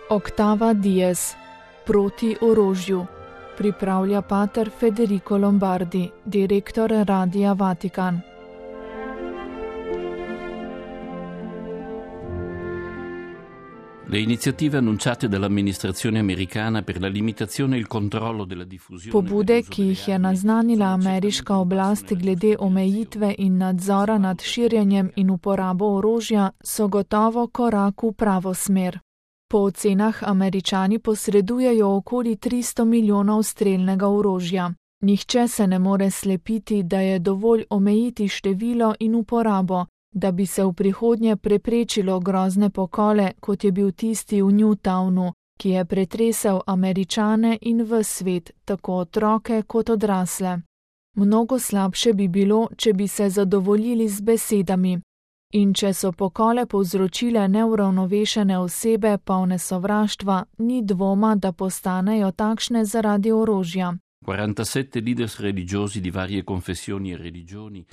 Octava Dies, proti orožju, pripravlja pater Federico Lombardi, direktor Radia Vatikan. Le iniziative annunciate dall'amministrazione americana per la limitazione e il controllo della diffusione. Pobude, ki jih je naznanila ameriška oblast glede omejitve in nadzora nad širjenjem in uporabo orožja, so gotovo korak v pravo smer. Po ocenah Američani posredujejo okoli 300 milijonov strelnega orožja. Nihče se ne more slepiti, da je dovolj omejiti število in uporabo, da bi se v prihodnje preprečilo grozne pokole, kot je bil tisti v Newtownu, ki je pretresel Američane in ves svet, tako otroke kot odrasle. Mnogo slabše bi bilo, če bi se zadovoljili z besedami. In če so pokole povzročile neuravnovešene osebe, polne sovraštva, ni dvoma, da postanejo takšne zaradi orožja. 47 leaders religiosi di varie confessioni e religioni.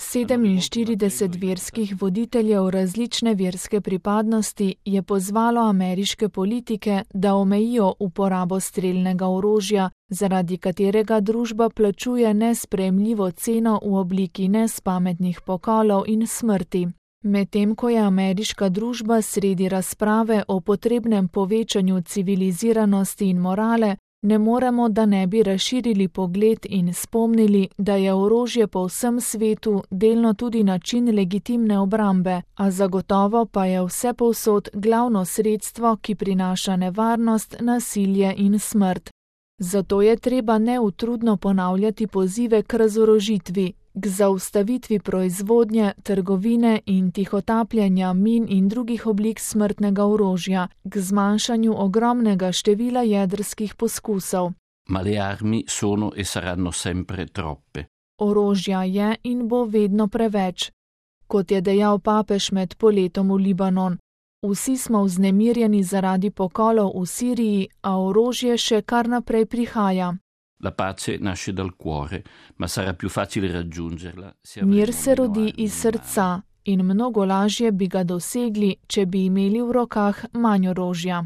47 verskih voditeljev različne verske pripadnosti je pozvalo ameriške politike, da omejijo uporabo strelnega orožja, zaradi katerega družba plačuje nesprejemljivo ceno v obliki nespametnih pokolov in smrti. Medtem ko je ameriška družba sredi razprave o potrebnem povečanju civiliziranosti in morale, ne moremo, da ne bi razširili pogled in spomnili, da je orožje po vsem svetu delno tudi način legitimne obrambe, a zagotovo pa je vsepovsod glavno sredstvo, ki prinaša nevarnost, nasilje in smrt. Zato je treba neutrudno ponavljati pozive k razorožitvi, k zaustavitvi proizvodnje, trgovine in tihotapljanja min in drugih oblik smrtnega orožja, k zmanjšanju ogromnega števila jedrskih poskusov. Ma le armi sono e saranno sempre troppe. Orožja je in bo vedno preveč. Kot je dejal papež med poletom v Libanon, vsi smo vznemirjeni zaradi pokolov v Siriji, a orožje še kar naprej prihaja. La pace nasce dal cuore, ma sarà più facile raggiungerla. Mir se rodi iz srca in mnogo lažje bi ga dosegli, če bi imeli v rokah manj orožja.